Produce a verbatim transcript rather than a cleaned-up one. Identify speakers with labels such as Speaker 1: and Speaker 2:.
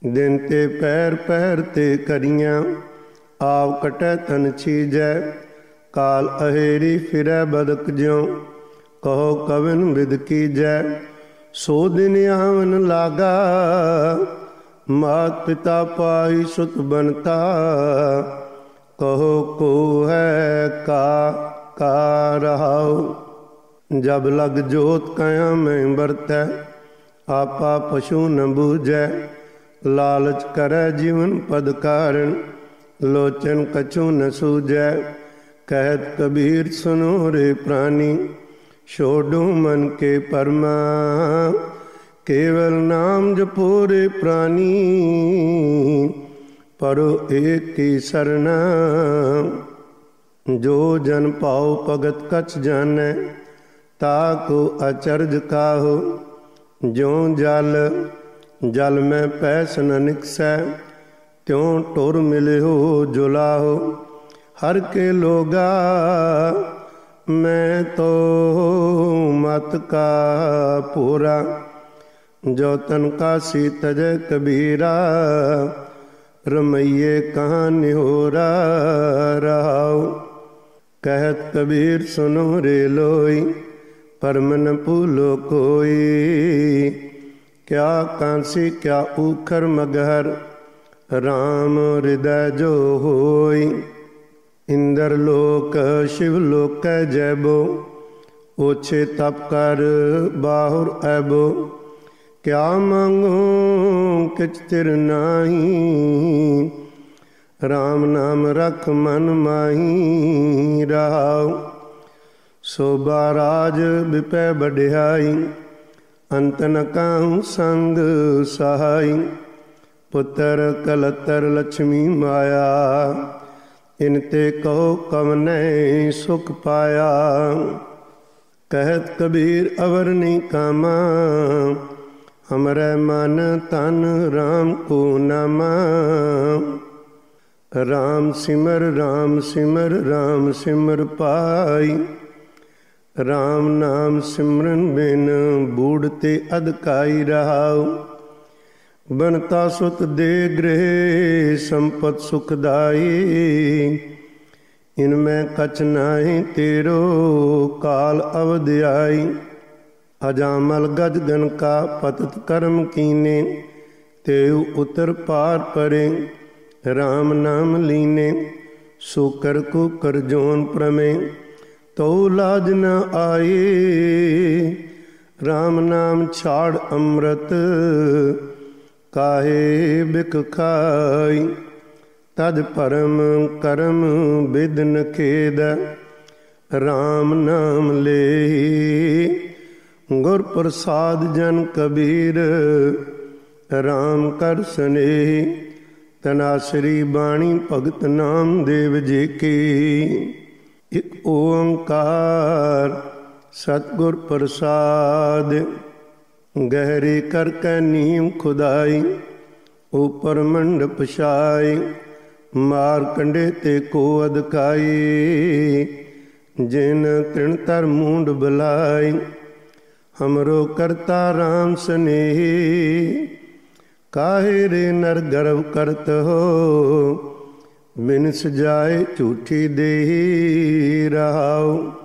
Speaker 1: दिन ते पैर पैर ते करियां, आव कटै तन छीजै। काल अहेरी फिरै बदक ज्यों, कहो कविन विद कीजै। सो दिन आवन लागा, मात पिता पाई सुत बनता। कहो को है का का रहाओ। जब लग जोत कया में बरतै, आपा पशु न बूझै। लालच करै जीवन पद कारण, लोचन कछु न सूझै। कहत कबीर सुनो रे प्राणी, छोड़ो मन के परमा। केवल नाम जपो रे प्राणी, परो एक की सरना। जो जन पाओ भगत कछ जानै, ताको अचरज काहो। ज्यों जल जल में पैस न निकसै, त्यों टुर मिलियो जुलाहो। हर के लोगा मैं तो मत का पूरा। जो तन का सी तजय कबीरा, रमैये कहाँ निहोरा रहाओ। कहत कबीर सुनो रे लोई, परम न भूलो कोई। क्या कांसी क्या ऊखर मगहर, राम हृदय जो होई। इंद्र लोक शिव लोक जैबो, ओछे तप कर बाहुर ऐबो। क्या मांगो किछ तिर नाही, राम नाम रख मन माही रहाओ। शोभा राज विपै बढ़ियाई, अंत न काहू संग सहाई। पुत्र कलतर लक्ष्मी माया, इनते कहो कवनै सुख पाया। कहत कबीर अवर नहीं कामा, हमरे मन तन राम को नामा। राम सिमर राम सिमर राम सिमर पाई। राम नाम सिमरन बिन बूढ़ते अधकाई रहाओ। बनता सुत दे गृह संपत सुखदाई। इनमें कछ नाहि तेरो काल अवधि आई। अजामल गज गन का पतत कर्म कीने, तेउ उतर पार परे। राम नाम लीने, सुकर कुकर जोन प्रमे। तो लाज न आए, राम नाम छाड़ अमृत। काहे बिक खाई, तज परम करम बिद न खेद। राम नाम ले गुर प्रसाद जन कबीर। राम कर स्नेह, तनासरी बाणी भगत नाम देव जी की। एक ओंकार सतगुर प्रसाद। गहरी कर कै नीम खुदाई, ऊपर मंडप छाई। मार कंडे ते को अदकाई, जिन तृण तर मूंड बलाई। हमरो करता राम स्नेह, काहे रे नर गर्व करत हो। बिन सजाए झूठी देही रहाओ।